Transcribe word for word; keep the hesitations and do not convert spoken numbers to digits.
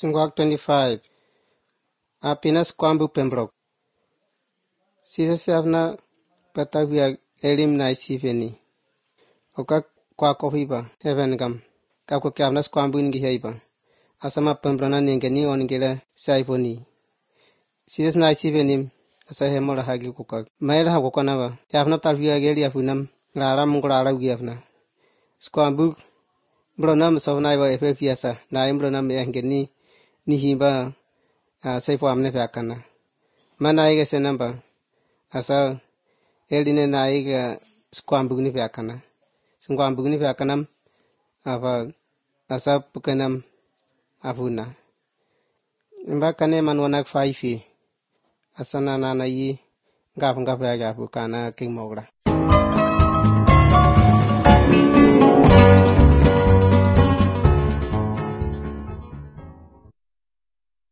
Sungguh twenty-five. Apenas kwambu Pembroke. Sisa siapna patagwia elim na isiveni. Oka kwa kohiba heaven gam. Kako kiamnas kwambu ingi heiba. Asama Pembrona ningeni oningela saiponi. Sisa na isiveni asa hemola hagi kuka. Maela hakokana ba. Kiamna talvia geli afunam. Lara mungula giafna. Skwambu Brona msavna iwa efe fiasa. Na imbrona mehengeni ni himba saipo amne fakana. Mana iga senamba asa eline na iga skwambu ni fakana. Skwambu ni fakana ava asa pukanam avuna. Imba kane manwanak faifi asa na na yi ngaf ngaf ya gafu kana king mogra.